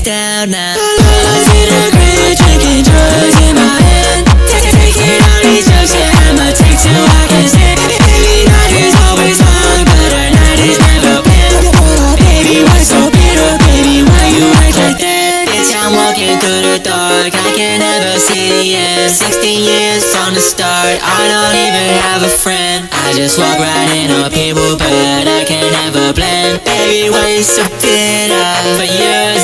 down now. Lost in a crib, drinking drugs in my hand. Taking all these drugs, yeah, I'ma take till I can stand. Baby, night is always fun, but a night is never planned. Baby, why so bitter? Baby, why you act like that? Bitch, I'm walking through the dark, I can never see the end. 16 years from the start, I don't even have a friend. I just walk right in on people, but I can never blend. Baby, why you so bitter? For years